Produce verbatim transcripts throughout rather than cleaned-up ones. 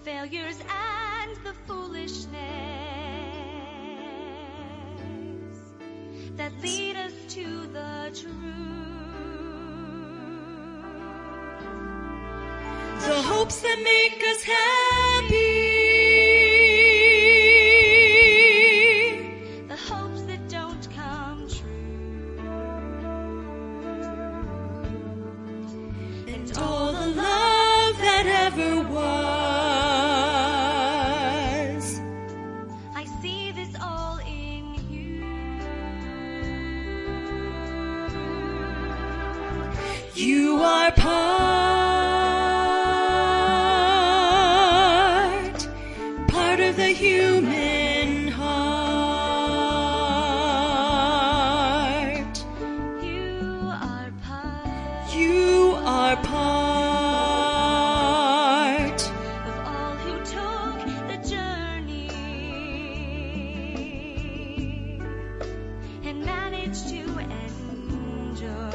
failures and the foolishness that lead us to the truth. The hopes that make us happy, the hopes that don't come true, and all the love that ever was. I see this all in you. You are part, part of the human heart. You are part. You are part of all who took the journey and managed to endure.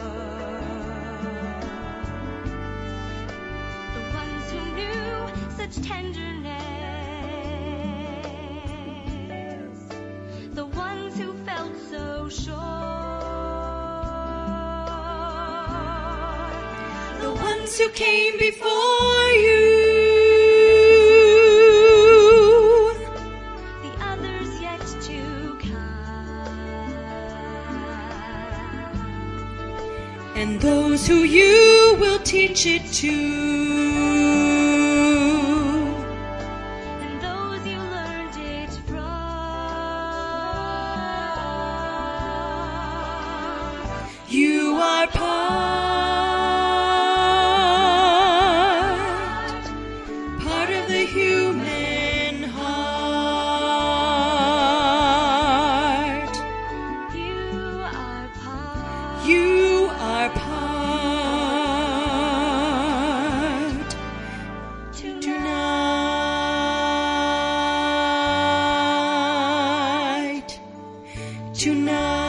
The ones who knew such tenderness, the ones who felt so sure, the ones who came before you, the others yet to come, and those who you will teach it to, and those you learned it from. you are part, part of the human heart. You are part. You are part tonight, tonight.